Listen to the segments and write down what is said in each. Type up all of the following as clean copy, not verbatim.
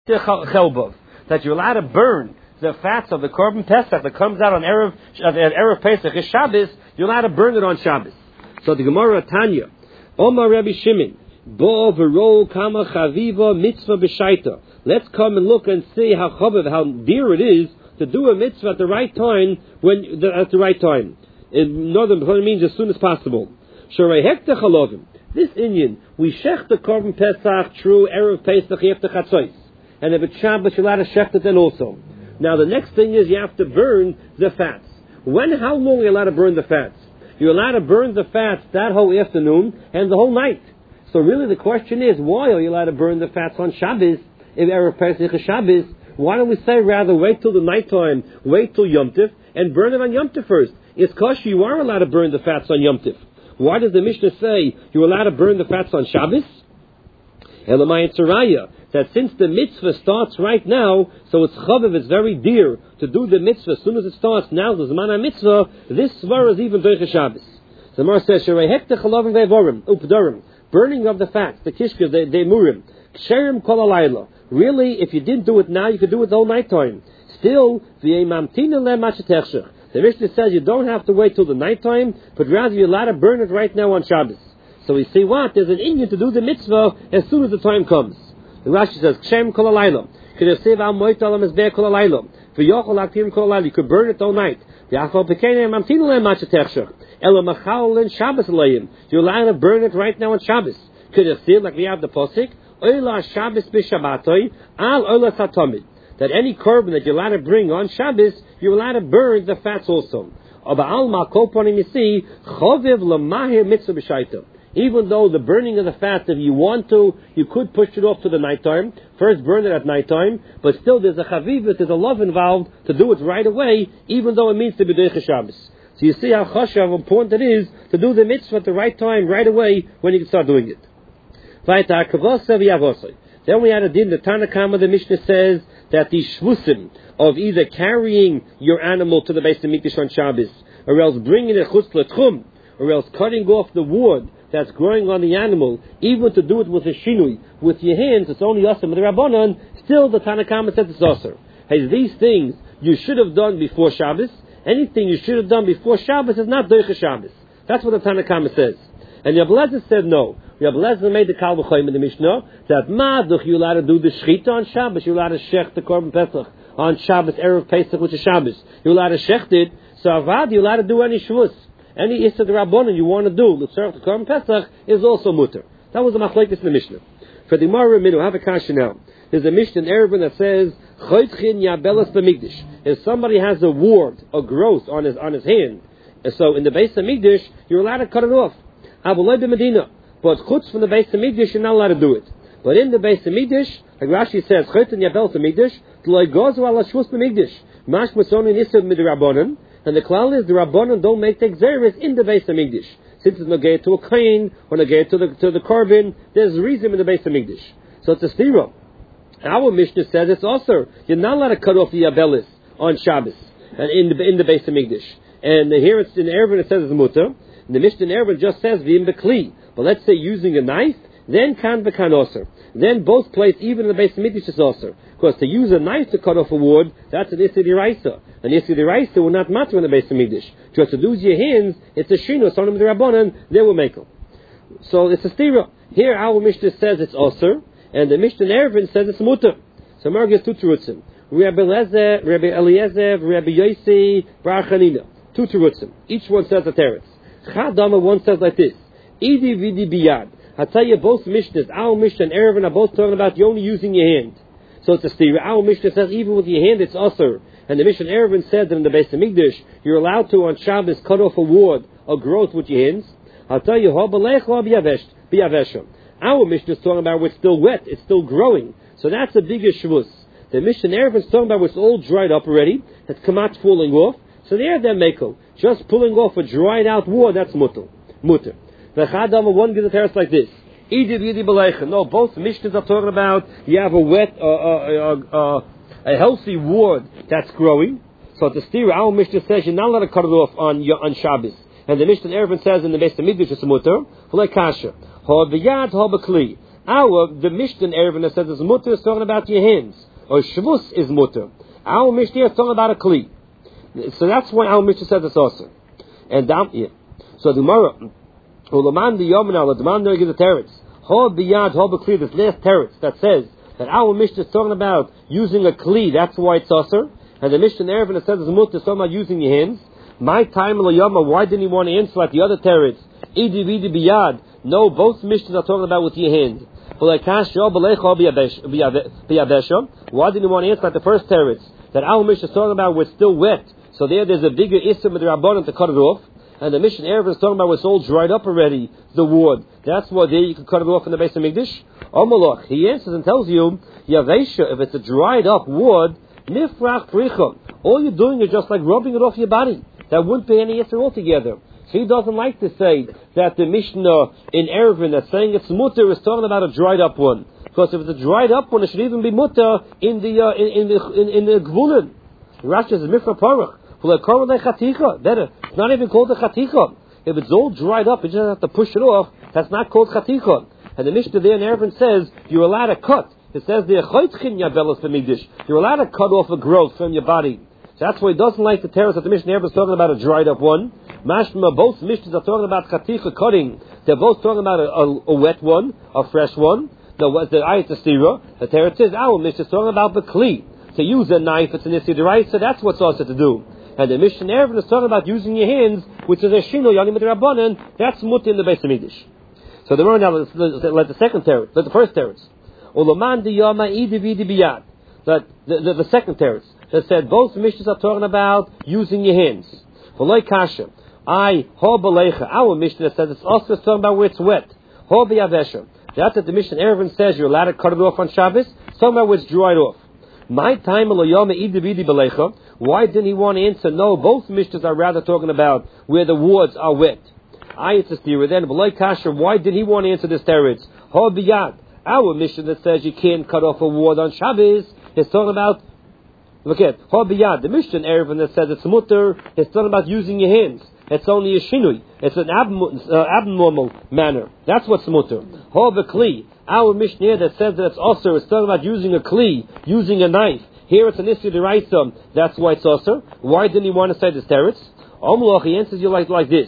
that you're allowed to burn the fats of the korban pesach that comes out on Erev Pesach is Shabbos, you're allowed to burn it on Shabbos. So the Gemara Tanya, Omar Rabbi Shimon, Bo v'ro kama chaviva mitzvah b'shaita. Let's come and look and see how dear it is to do a mitzvah at the right time at the right time. In northern it means as soon as possible. Sharei hekta chalovim. This Indian, we shech the korban pesach true Erev Pesach after chatzos, and if it's Shabbos, you're allowed to shech it then also. Now the next thing is you have to burn the fats. How long are you allowed to burn the fats? You're allowed to burn the fats that whole afternoon and the whole night. So really the question is, why are you allowed to burn the fats on Shabbos? If Erev Pesach is Shabbos, why don't we say rather wait till the nighttime, wait till Yom Tif, and burn it on Yom Tif first? It's kosher, you are allowed to burn the fats on Yom Tif. Why does the Mishnah say you're allowed to burn the fats on Shabbos? Elamai Tzaraya, that since the mitzvah starts right now, so it's chaviv, it's very dear to do the mitzvah as soon as it starts now, the Zman HaMitzvah, this svara is even Doicha Shabbos. The Gemara says, Sherei hekta chalavim ve'vorim, updorim, burning of the fats, the kishkas, the murim, ksherim kol alayla. Really, if you didn't do it now, you could do it the whole night time. Still, v'yemamtina le'mashetechshech. The Mishnah says you don't have to wait till the night time, but rather you're allowed to burn it right now on Shabbos. So we see what? There's an Indian to do the mitzvah as soon as the time comes. The Rashi says, Kshem kol alayla. You could burn it all night. You're allowed to burn it right now on Shabbos. Could you see, like we have the posik, that any korban that you're allowed to bring on Shabbos, you're allowed to burn the fats also. Even though the burning of the fats, if you want to, you could push it off to the nighttime. First burn it at nighttime, but still there's a chavivut, there's a love involved to do it right away, even though it means to be Doicha Shabbos. So you see how chashav important it is to do the mitzvah at the right time, right away, when you can start doing it. Then we had a din, the Tanna Kama, the Mishnah says that the shvusim of either carrying your animal to the Beis HaMikdash on Shabbos, or else bringing it chutz l'tchum, or else cutting off the wood that's growing on the animal, even to do it with a shinui, with your hands, it's only asr with the Rabbanan, still the Tanna Kama says it's asr. Hey, these things you should have done before Shabbos. Anything you should have done before Shabbos is not Doicha Shabbos. That's what the Tanna Kama says. And Rabbi Lezer said no. Rabbi Lezer made the Kal V'choim in the Mishnah that Maduch, you're allowed to do the Shechita on Shabbos, you're allowed to shech the Korban Pesach on Shabbos, Erev Pesach, which is Shabbos. You're allowed to shech it, so Avad, you're allowed to do any Shavuos. Any Issa the Rabbanon you want to do, the Korban Pesach, is also mutter. That was the Machlekes in the Mishnah. For the Gemara Minu, have a kasha now. There's a Mishnah in Erevin that says, Choytchin Yabelas B'Mikdash. If somebody has a wart, a growth on his hand, and so in the Beis HaMikdash, you're allowed to cut it off. Avaloi b'Medina. But chutz from the Beis HaMikdash, you're not allowed to do it. But in the Beis HaMikdash, like Rashi says, Choytchin Yabelas B'Mikdash, T'loi gozu ala shvus b'Mikdash. Mash Masoni Nisad Midrabbanan. And the klal is the Rabbanon don't make the Xeris in the Beis HaMikdash. Since it's negay to a kain, or negay to the korban, there's reason in the Beis HaMikdash. So it's a stira. Our Mishnah says it's also, you're not allowed to cut off the Yabelis on Shabbos, and in the Beis HaMikdash. And here it's in Erevin it says it's mutter. And the Mishnah in Erevin just says v'im bekli. But let's say using a knife, then kan v'kan osir. Then both places, even in the Beis HaMikdash, is osir. Because to use a knife to cut off a wood, that's an Issa D'Oraisa. An Issa D'Oraisa will not matter in the Beis HaMikdash. Just to use your hands, it's a shino, it's only the Rabbanan, they will make them. So it's a stira. Here our Mishnah says it's osir, and the Mishnah in Erevin says it's mutter. So Mar gets two terutzim. Rabbi Eliezer, Rabbi Yossi, Bar Chanina. Two terutzim. Each one says a teretz. Chadama one says like this. Idi vidi biyad. I tell you, both Mishnahs, our Mishnah and Erevin, are both talking about you only using your hand. So it's a stira. Our Mishnah says even with your hand it's osir. And the Mishnah Erevin said that in the Beis HaMikdash, you're allowed to on Shabbos cut off a ward, a growth with your hands. I'll tell you, our Mishnah is talking about where it's still wet, it's still growing. So that's a bigger shvus. The Mishnah Erevin is talking about where it's all dried up already, that's kamat falling off. So there they're meko. Just pulling off a dried out ward, that's mutter. The Chadam one gives a teretz like this. No, both Mishnahs are talking about you have a wet, a healthy ward that's growing. So the stira, our Mishnah says you're not allowed to cut it off on Shabbos. And the Mishnah Erevin says in the Beis HaMikdash it's a mutter. V'lei kasha. Ha b'yad ha b'kli. The Mishnah Erevin that says it's mutter is talking about your hands, or Shavuos is mutter. Our Mishnah is talking about a kli. So that's why our Mishnah says it's also. And so the Gemara, Ulaman the Yomina, the man gives the teretz. Ho biyad ho b'kli. This last teretz that says that our Mishnah is talking about using a kli. That's why it's also. And the Mishnah Erevin that says it's mutter is talking about using your hands. My time l'yoma. Why didn't he want to answer like the other teretz? Idi vidi biyad. No, both Mishnahs are talking about with your hand. Why didn't he want to answer like the first teretz? That our Mishnah is talking about was still wet. So there's a bigger issue with the Rabbanan to cut it off. And the Mishnah Erevin is talking about what's all dried up already, the wood. That's why there you can cut it off in the base of Mikdash. Omalach, he answers and tells you, Yavesha, if it's a dried up wood, Nifrach Pricham. All you're doing is just like rubbing it off your body. That wouldn't be any answer altogether. So he doesn't like to say that the Mishnah in Erevin that's saying it's mutter is talking about a dried up one. Because if it's a dried up one, it should even be mutter in the Gvulin. Rashi says Mifra Parach. Better. It's not even called a chaticha. If it's all dried up, you just have to push it off. That's not called chaticha. And the Mishnah there in Erevin says you're allowed to cut. It says you're allowed to cut off a growth from your body. So that's why he doesn't like the terrace that the Mishnah Erevin is talking about a dried up one. Mashma, both Mishnahs are talking about chaticha cutting. They're both talking about a wet one, a fresh one. The ayat stira. The terrace says our Mishnah is talking about the kli. To use a knife, it's an issue, right? So that's what's also to do. And the Mishnah Erevin is talking about using your hands, which is a shino yanim rabbanan. That's mutter in the base of Mikdash. So the now let the second teretz, let the first teretz. Ulaman diyama idividi biyad. The second teretz that said both Mishnahs are talking about using your hands. V'loy kasha. Ho balecha. Our Mishnah says it's also talking about where it's wet. Ho biyavesha. That's what the Mishnah Erevin says you're allowed to cut it off on Shabbos. Talking about where it's dried off. My time alayama idividi balecha. Why didn't he want to answer? No, both Mishnahs are rather talking about where the wards are wet. Ayat stira. Then b'loy kasha. Why did he want to answer this teretz? Ho biyad. Our Mishnah that says you can't cut off a ward on Shabbos is talking about. Look at ho biyad. The Mishnah Erevin that says it's mutter is talking about using your hands. It's only a shinui. It's an abnormal manner. That's what's mutter. Ho b'kli. Our Mishnah that says that it's also is talking about using a kli, using a knife. Here it's an issue to write some. That's why it's also. Why didn't he want to say this teretz? Omloch, he answers you like this.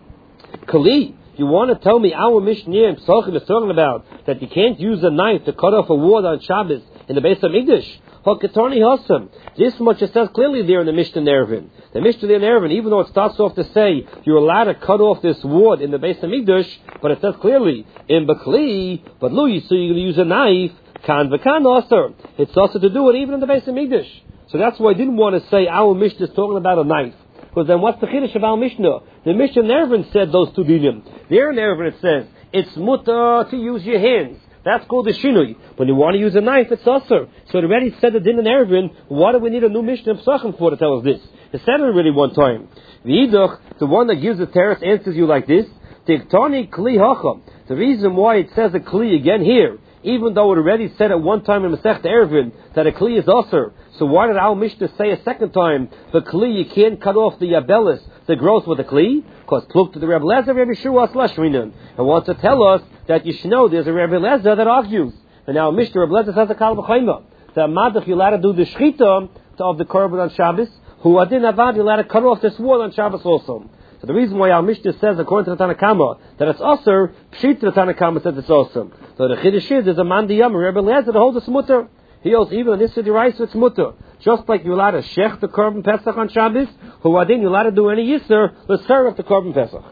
Kli, you want to tell me our Mishnah in Pesachim is talking about that you can't use a knife to cut off a ward on Shabbos in the base of Mikdash? Hakatani Hassam. This much it says clearly there in the Mishnah Erevin. The Mishnah there in Erevin, even though it starts off to say you're allowed to cut off this ward in the base of Mikdash, but it says clearly in Bekli, but Louis, so you're going to use a knife. Kan v'kan aser. It's also to do it even in the base of Mikdash. So that's why I didn't want to say our Mishnah is talking about a knife. Because then what's the chiddush of our Mishnah? The Mishnah Erevin said those two dinim. There in Erevin it says it's mutter to use your hands. That's called the shinui. When you want to use a knife, it's aser. So it already said the din in Erevin. Why do we need a new Mishnah of Pesachim for to tell us this? It said it already one time. The one that gives the teretz answers you like this. Tiktani kli hacham. The reason why it says a kli again here, even though it already said at one time in Masech Erevin that a kli is aser. So why did our Mishnah say a second time the kli you can't cut off the yabelis, the growth with a kli? Because look to the Rebbe Lezer, Rebbe Shua Slashrinan, and wants to tell us that you should know there's a Rebbe Lezer that argues. And now Mishnah Rebbe Lezer says a kal b'chayma. The Amadach you're allowed to do the shchita of the korban on Shabbos. Who adin avad you're allowed to cut off this wall on Shabbos also. So the reason why our Mishnah says, according to the Tanakama, that it's aser, pshit the Tanakama says it's awesome. So the chiddush is, there's a man diyam, Rebbe Lezer that holds it's mutter. He holds even on this city rice, it's mutter. Just like you're allowed to shech the korban Pesach on Shabbos, who adin you're allowed to do any yisr, the serve of the korban Pesach.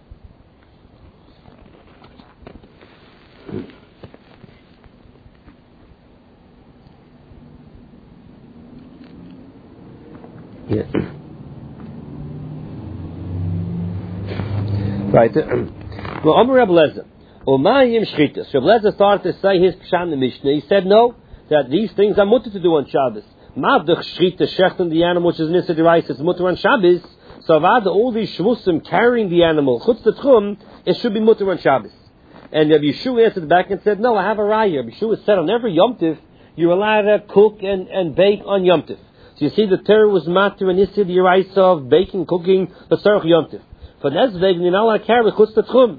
Yeah. Right. Well, Amar Rebbe Lezer. Umayim shchitas. Rebbe Lezer started to say his pshat in the Mishnah. He said no, that these things are mutter to do on Shabbos. Mavdach shchita shechting the animal, which is nisa derais, it's mutter on Shabbos. So avada all these shvusim carrying the animal, chutz tetchum, it should be mutter on Shabbos. And Rabbi Yeshua answered back and said, no, I have a raya. Rabbi Yeshua said on every Yom Tiv, you're allowed to cook and bake on Yom Tiv. So you see the Torah was matter and nisa derais of baking, cooking, the Tzarech Yom Tiv. For deswegen you're not allowed to carry chutz tetchum.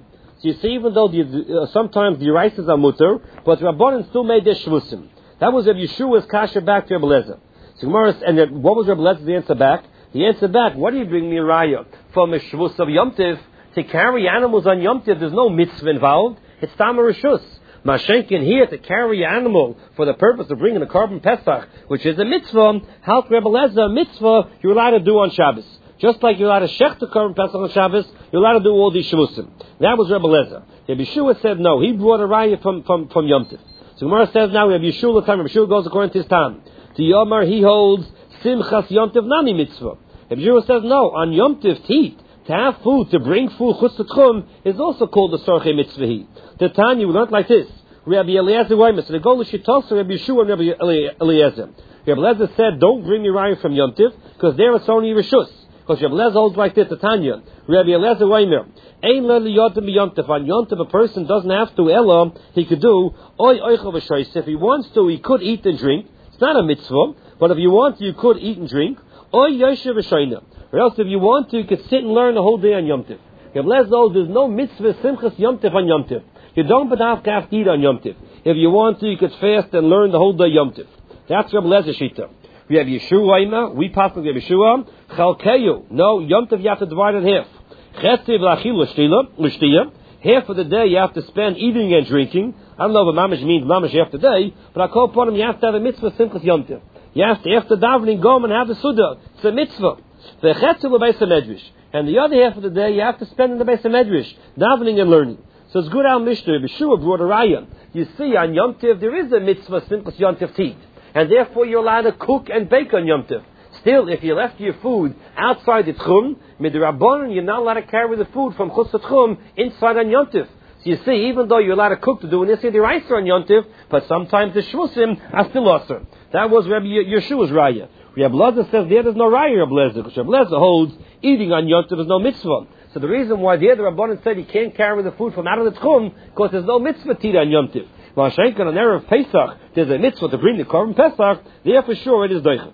So you see, even though sometimes the rices are mutter, but Rabbanan still made their shvusim. That was Rabbi Yeshua's kasha back to Rabbi Lezer. So Gemara, and what was Rabbi Lezer's answer back? The answer back, what do you bring me a raya from a shvus of Yom Tiv? To carry animals on Yom Tiv, there's no mitzvah involved. It's tam rishus. Mashenkin here to carry an animal for the purpose of bringing a carbon pesach, which is a mitzvah. How Rabbi Lezer, mitzvah you're allowed to do on Shabbos. Just like you're allowed to shech the carbon pesach on Shabbos, you're allowed to do all these shvusim. That was Rabbi Lezer. Rabbi Yeshua said no. He brought a raya from Yom Tiv. So Gemara says now Rabbi Yeshua time. Rabbi Yeshua goes according to his time. To Yomar he holds simchas Yom Tiv nami mitzvah. Rabbi Yeshua says no. On Yom Tiv to eat, to have food, to bring food chutz tchum is also called the sorche mitzvah. The Tanya we learned like this. Rabbi Eliezer Weimer. So they go to Shittos, Rabbi Yeshua and Rabbi Eliezer. Rabbi Eliezer said, don't bring me raya from Yom Tiv, because there it's only rishus. Because Rabbi Eliezer holds like this, the Tanya. Rabbi Eliezer Weimer. Ein le liyotim b'Yom Tiv. On Yom Tiv, a person doesn't have to, ela, he could do, oy oichel v'shoyse. If he wants to, he could eat and drink. It's not a mitzvah, but if you want to, you could eat and drink. Oy yoshev v'shoyne. Or else, if you want to, you could sit and learn the whole day on Yom Tiv. Rabbi Eliezer holds, there's no mitzvah simchas Yom Tiv on Yom Tiv. You don't have to eat on Yom Tiv. If you want to, you could fast and learn the whole day Yom Tiv. That's Rabbi Lezer Shita. We have Yeshua, we pass with Yeshua. Chalkeyu. No, Yom Tiv you have to divide in half. Chetziv lachil l'shtiya. Half of the day you have to spend eating and drinking. I don't know what mamash means, mamash half the day, but I call upon him, you have to have a mitzvah simchas Yom Tiv. You have to, after davening, go and have the suda. It's a mitzvah. The chetziv l'beis medrash. And the other half of the day you have to spend in the beis medrash, davening and learning. So it's good al Mishnah. Yeshua brought a raya. You see, on Yom Tiv there is a mitzvah simchas Yom Tiv to eat, and therefore you're allowed to cook and bake on Yom Tiv. Still, if you left your food outside the tchum, midrabanan, you're not allowed to carry the food from chutz tchum inside on Yom Tiv. So you see, even though you're allowed to cook to do an issur d'oraisa on Yom Tiv, but sometimes the shvusim are still osur. That was Rabbi Yeshua's raya. Rabbi Lezer says there's no raya, Rabbi Lezer, because Rabbi Lezer holds eating on Yom Tiv is no mitzvah. So the reason why the other Rabbanan said he can't carry the food from out of the tchum, because there's no mitzvah tira on Yom Tiv. While Shenkan on Erev Pesach, there's a mitzvah to bring the korban Pesach, there for sure it is doicha.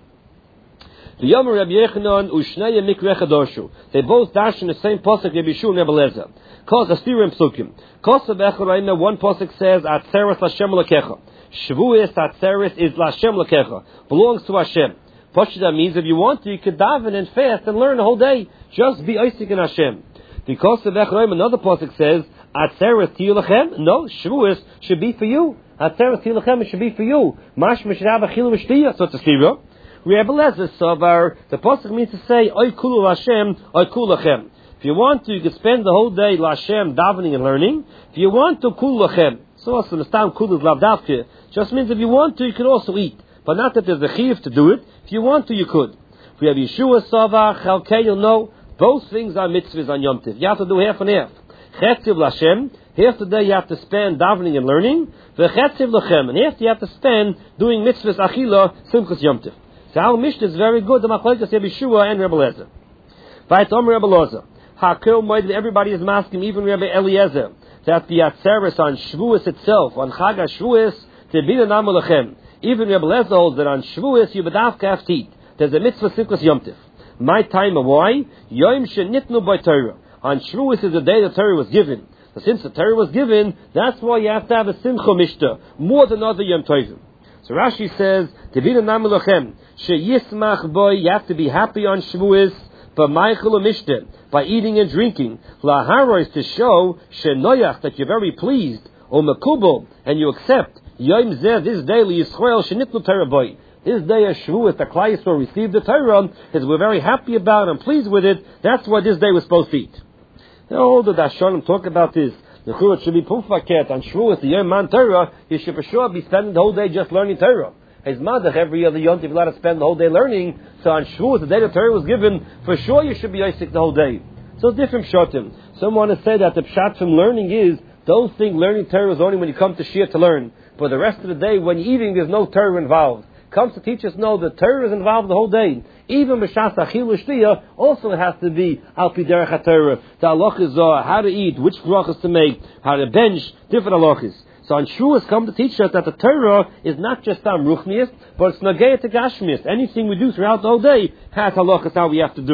The Yomer Rabbi Yechanan u'shnei mikveh chadoshu. They both dash in the same pasuk Rabbi Yeshua and Rabbi Lezer. Kol chastirim psukim. Kosav echorayna, one pasuk says, Atzeres Lashem Lakecha. Shavuos Atzeres is Lashem Lakecha. Belongs to Hashem. That means if you want to, you could daven and fast and learn the whole day. Just be oisik in Hashem. Because of Echraim, another pasuk says, Atzeres Tiyulachem. No, Shavuos should be for you. Atzeres Tiyulachem should be for you. Mashma should have a chilu v'shtiyah. So it's a stira. Rabbi Lezer Savar, the pasuk means to say, Oy kulu Hashem, Oy kulu lachem. If you want to, you can spend the whole day Lashem davening and learning. If you want to, kulu lachem. So also the stam kulu is lavdavke. Just means if you want to, you can also eat. But not that there's a chiyuv to do it. If you want to, you could. If we have Yeshua Savar, Chalkei, you'll know, both things are mitzvahs on Yom Tiv. You have to do half and half. Chetziv Lashem, half the day you have to spend davening and learning. V'chetziv Lachem, and half you have to spend doing mitzvahs achila, simchas Yom Tiv. So our Mishnah is very good. The Machlokes Rabbi Yeshua and Rabbi Lezer. By Tom Rabbi Lezer, Hakel Moed, everybody is masking, even Rabbi Eliezer, that the Atzeres on Shavuos itself, on Chag HaShavuos, to be the Nam Lechem. Even Rabbi Lezer holds that on Shavuos you bedavka have to eat. There's a mitzvah simchas Yom Tiv. My time, why? Yom Shenitnu by Torah. On Shavuos is the day the Torah was given. So since the Torah was given, that's why you have to have a Simcha Mishta, more than other Yom Tovim. So Rashi says, Tevina Nam Lechem, Sheyismach boy, you have to be happy on Shavuos, by eating and drinking. Lahara is to show Shenoyach, that you're very pleased, or Mekubal, and you accept. Yom Zeh, this day, Yisrael Shenitnu Torah boy. This day of Shavuos, the Klal Yisrael received the Torah, is we're very happy about and pleased with it. That's why this day was supposed to eat. Now, all the Dashanim talk about this. The Churot should be Pumfaket on Shavuos, the Yom Man Torah. You should for sure be spending the whole day just learning Torah. His madach every other Yom Tov, you're allowed to spend the whole day learning. So on Shavuos, the day the Torah was given, for sure you should be Isaac the whole day. So it's different Shotim. Some want to say that the Pshat from learning is, don't think learning Torah is only when you come to Shia to learn. But the rest of the day, when you're eating, there's no Torah involved. Comes to teach us, no, the Torah is involved the whole day. Even B'shas Achil L'Shtiyah, also it has to be Al Pi Derech HaTorah. The halachas are how to eat, which brachas to make, how to bench, different halachas. So on Shavuos come to teach us that the Torah is not just Tam Ruchnius, but it's Nageya to Gashmius. Anything we do throughout the whole day has halachas how we have to do.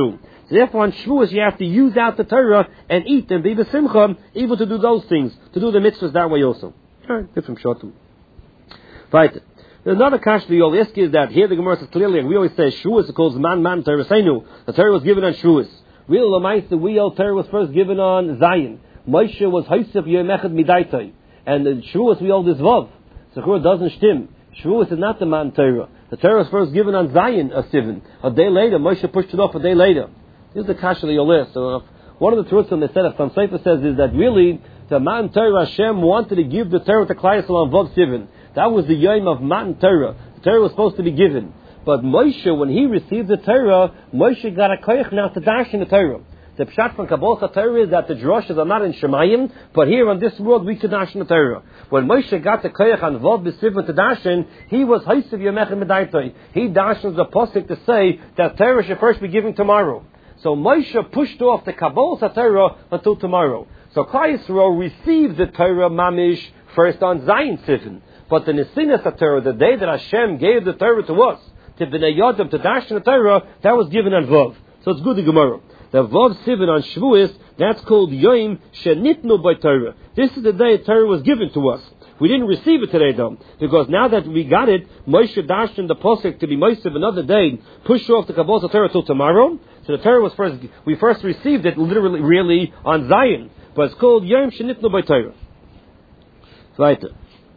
So therefore on Shavuos you have to use out the Torah and eat and be b'simcha, even to do those things, to do the mitzvahs that way also. Alright, different shotum. Right. Another kasha you'll ask is that here the Gemara says clearly, and we always say Shavuos, it calls man Torah Seinu. The Torah was given on Shavuos. Real Lamaisa, the real Torah was first given on Zion. Moshe was Haisef Yom Echad Midaitai. And the Shavuos we hold this Vav. So it doesn't stim. Shavuos is not the man Torah. The Torah was first given on Zion, a Sivan. A day later, Moshe pushed it off a day later. This is the kasha that you'll ask. So one of the truths on the set of Tam Sefer says is that really, the man Torah Hashem wanted to give the Torah to Klal Yisrael on Vav Sivan. That was the Yom of Matan Torah. The Torah was supposed to be given. But Moshe, when he received the Torah, Moshe got a koyach now to dash in the Torah. The pshat from Kabbalah Torah is that the drushes are not in Shemayim, but here on this world we could dash in the Torah. When Moshe got the koyach on Vav B'Sivan to dashin, he was Haisav Yom Echad Midaitai. He dashes the posik to say that Torah should first be given tomorrow. So Moshe pushed off the Kabbalah Torah until tomorrow. So Klal Yisrael received the Torah mamish first on Zion Sivan. But the Nesinas Torah, the day that Hashem gave the Torah to us, to Bnei Yodam, to dash in the Torah, that was given on Vav. So it's good, the Gemara. The Vav Sivan on Shavuos, that's called Yom Shenitnu by Torah. This is the day Torah was given to us. We didn't receive it today though, because now that we got it, Moshe dashed in the posik to be Moshe another day, push off the Kabbalah Torah till tomorrow. So the Torah was we first received it literally, really, on Zion. But it's called Yom Shenitnu by Torah. Weiter.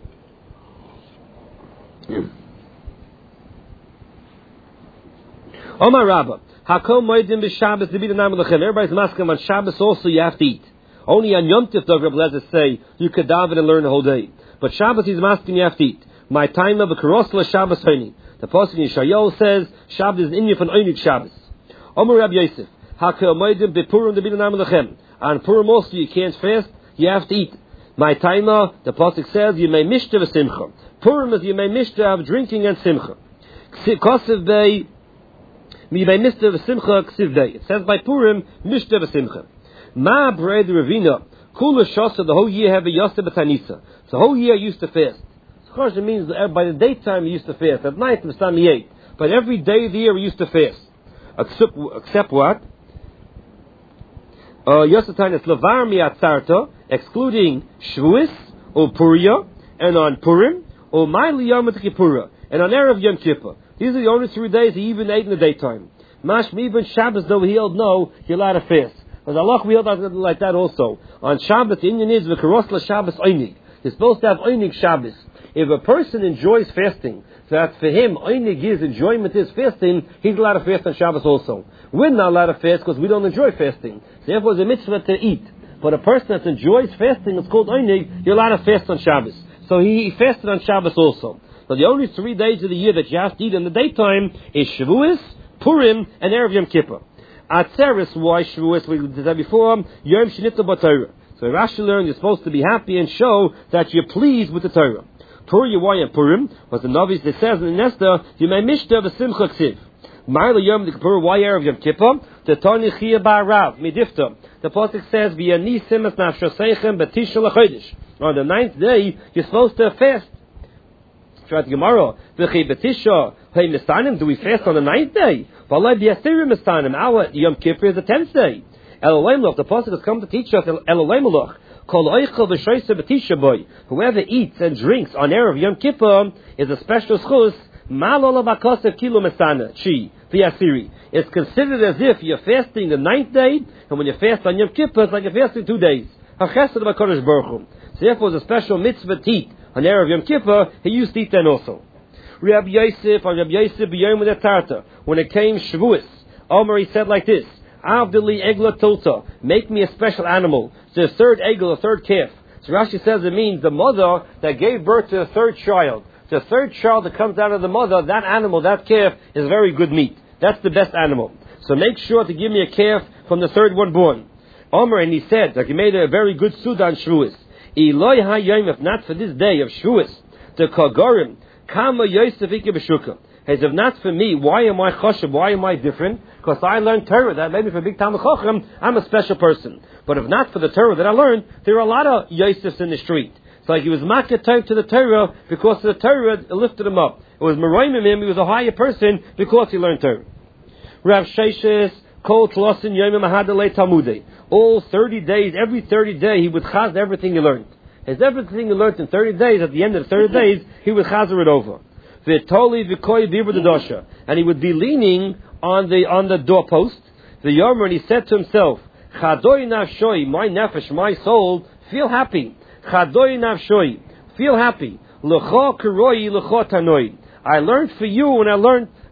Omar Rabba, Hakom Moedim b'Shabbos to be the name of the Lechem. Everybody's masking on Shabbos also you have to eat. Only on Yom Tov, Rabbi Lezer say you could daven and learn the whole day. But Shabbos he's masking you have to eat. My time of a karosla Shabbos Hani. The Pasuk in Yeshayahu says Shabbos is an Inyan from Einik Shabbos. Omar Rabbi Yosef, Hakom Moedim b'Purim to be the name of the Lechem. On Purim also you can't fast, you have to eat. My timer, the Pasuk says you may mishta v'simcha. Purim is you may mishta of drinking and simcha. Kosiv Bey, you may mishta v'simcha ksiv Bey. It says by Purim, mishta v'simcha. Ma bread ravina, kula shasa, the whole year have a yasa b'tanisa. So the whole year I used to fast. So of course it means that by the daytime we used to fast. At night it was time we ate. But every day of the year we used to fast. Except what? Yosatan is levar miatzarta, excluding Shavuos or Puria, and on Purim, or Ma'ili Yom Kippura, and on Erev Yom Kippur. These are the only 3 days he even ate in the daytime. Mashmi even Shabbos, though he held no, you're allowed to fast. But Allah, we held like that also. On Shabbos, the Indian is v'karosla Shabbos Einig. You're supposed to have Einig Shabbos. If a person enjoys fasting, so that for him Einig is enjoyment is fasting, he's allowed to fast on Shabbos also. We're not allowed to fast because we don't enjoy fasting. Therefore, it's a mitzvah to eat. But a person that enjoys fasting, it's called Einig, you're allowed to fast on Shabbos. So he fasted on Shabbos also. So the only 3 days of the year that you have to eat in the daytime is Shavuos, Purim, and Erev Yom Kippur. Atzeres, why Shavuos, we did that before, Yom Shenitnu b'Torah. So Rashi learned you're supposed to be happy and show that you're pleased with the Torah. Purim, why and Purim? Was the Navi that says in Nesta, you may mishta v'simcha ksiv. Ma'ila Yom Kippur, why Erev Yom Kippur? The Tani Chia Ba'arav, Midifta. The Pasuk says, V'yani simas nafshoseichem b'tisha l'chodesh. On the 9th day, you're supposed to fast. Try the Gemara. V'chi b'tisha, hey mistanim, do we fast on the 9th day? V'alai b'yasirim mistanim, our Yom Kippur is the 10th day. Elohim Loch, the Pasuk has come to teach us, Elohim Loch. Kol oichel v'shoyse b'tisha boy. Whoever eats and drinks on Erev Yom Kippur is a special schus, Ma'alola b'kosev kilo misana, chi. It's considered as if you're fasting the 9th day, and when you fast on Yom Kippur, it's like you're fasting 2 days. So therefore, it's a special mitzvah to eat on Erev Yom Kippur. He used to eat then also. Rabbi Yosef, when it came Shavuos, Omer, he said like this: Avdili egla tilta, make me a special animal. So the third egel, a third calf. So Rashi says it means the mother that gave birth to the third child. The third child that comes out of the mother, that animal, that calf, is very good meat. That's the best animal. So make sure to give me a calf from the third one born. Omer, and he said, like he made a very good suda on Shavuos. Eloi hayom, if not for this day of Shavuos, the Kagorim, Kama Yosef Ike B'Shuka. As if not for me, why am I choshev? Why am I different? Because I learned Torah. That made me for big Talmid Chacham. I'm a special person. But if not for the Torah that I learned, there are a lot of Yosefs in the street. So like he was makir type to the Torah because of the Torah it lifted him up. It was Meroimim him. He was a higher person because he learned Torah. Rav Sheshes, Kol Tlosin Yomim Ahadalei Talmudei. All 30 days, every 30 days, he would chaz everything he learned. His everything he learned in 30 days, at the end of the 30 days, he would chazer it over. V'toli v'koi v'ibur d'dosha. And he would be leaning on the doorpost. The Yomer, and he said to himself, Chadoi nafshoi, my nefesh, my soul, feel happy. Chadoi nafshoi, feel happy. L'cho karoi, l'cho tanoi. I learned for you, and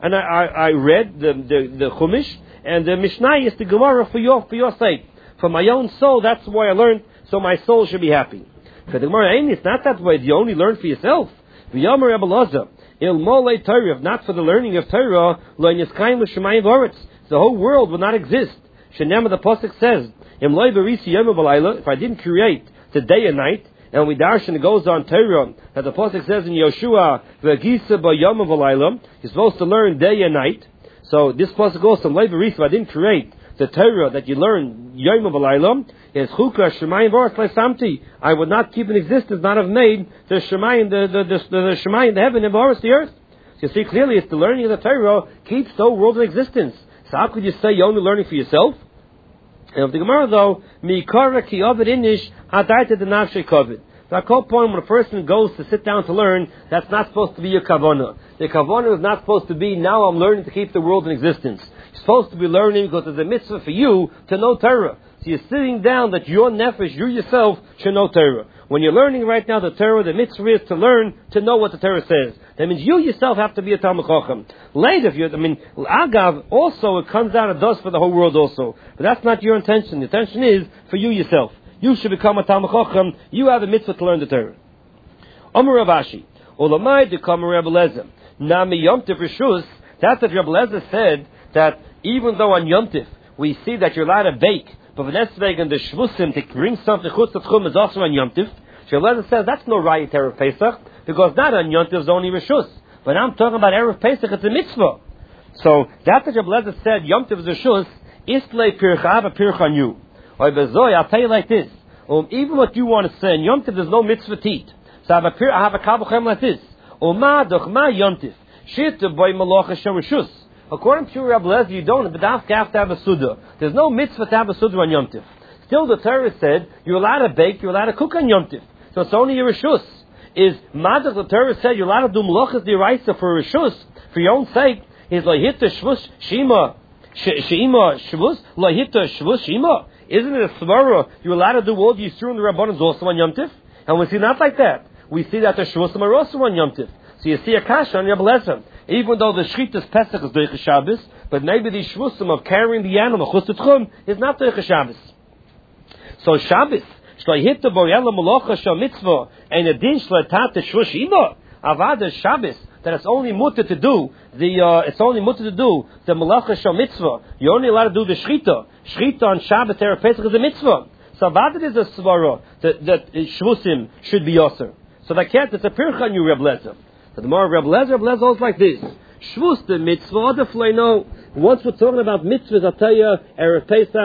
I read the Chumash and the Mishnayos, the Gemara for your sake. For my own soul, that's why I learned, so my soul should be happy. For the Gemara, it's not that way. You only learn for yourself. V'yomer Rebbe Elazar, ilmolei Torah, if not for the learning of Torah, lo niskayim l'shemayim v'oretz, the whole world would not exist. Shenema, the pasuk says, Im loy berisi yom v'layla, if I didn't create the day and night, and we darshan, it goes on Torah, that the pasuk says in Yoshua, v'gisa b'yom v'layla, you're supposed to learn day and night. So this pasuk goes, Im loy berisi, if I didn't create the Torah that you learn yom v'layla, is chukah shemayim v'oretz leisamti, I would not keep in existence, not have made the shemayim, the shemayim, the heaven, and v'oretz, the earth. So you see clearly, it's the learning of the Torah keeps the whole world in existence. So how could you say you're only learning for yourself? And of the Gemara though, mikara ki ovid inish adaita denavshe kovid. The whole point when a person goes to sit down to learn, that's not supposed to be your kavanah. The kavanah is not supposed to be, now I'm learning to keep the world in existence. You're supposed to be learning because there's a mitzvah for you to know Torah. So you're sitting down that your nefesh, you yourself, should know Torah. When you're learning right now the Torah, the mitzvah is to learn to know what the Torah says. That means you yourself have to be a Talmid Chacham. Later, Agav, also it comes out, it does for the whole world also. But that's not your intention. The intention is for you yourself. You should become a Talmid Chacham. You have a mitzvah to learn the Torah. Omer Rav Ashi, Olamai dekam Rebbe Elazar. Nami Yom Tif Rishus, that's what Rebbe Elazar said, that even though on Yom Tif, we see that you're allowed to bake, but for Nesveg and the Shvusim, to bring something chutz l'tchum is also on Yom Tif. Rebbe Elazar says that's no Raya Erev Pesach, because not on Yom Tif is only Rishus. But I'm talking about Erev Pesach, it's a mitzvah. So that's what Rebbe Elazar said, Yom Tif is Rishus, Islay Pircha, I have a Pircha on you. I'll tell you like this, even what you want to say, in Yom Tif there's no mitzvah to eat. So I have a Kavuchem like this, Ma Yom Tif, Shita Boy Malacha Rishus. According to Rebbe Elazar, you don't, but have to have a Suda. There's no mitzvah to have a Suda on Yom Tif. Still, the Torah said, you're allowed to bake, you're allowed to cook on Yom Tif. So it's only your Rishus. Is Madach, the Torah said, you're allowed to do Malachas D'Oraisa for Rishus, for your own sake, is Lahita Shvus Shima, Shima Shvus, Lahita Shvus Shima. Isn't it a Svara? You're allowed to do all the Yisur and the Rabbanans also on Yom Tif? And we see not like that. We see that the Shvusim are also on Yom Tif. So you see a kasha on Rebbe Elazar. Even though the Shchitas Pesach is Doicha Shabbos, but maybe the Shvusim of carrying the animal, Chus T'chum, is not Doicha Shabbos. So Shabbos, Shloihita Boyela Molocha Shal Mitzvah, and a Din Shletat Shvush Ima, Avada Shabbos, that it's only mutter to do the Molocha Shal Mitzvah. You're only allowed to do the Shchita. Shchita on Shabbos Erev Pesach is a mitzvah. So Avada is a svara that Shvusim should be Yosser. So that can't, it's a Pircha on you, Rebbe Elazar. So the more Rebbe Elazar is like this. Shvus the mitzvah, the fleino. Once we're talking about mitzvahs, I'll tell you, Erev Pesach,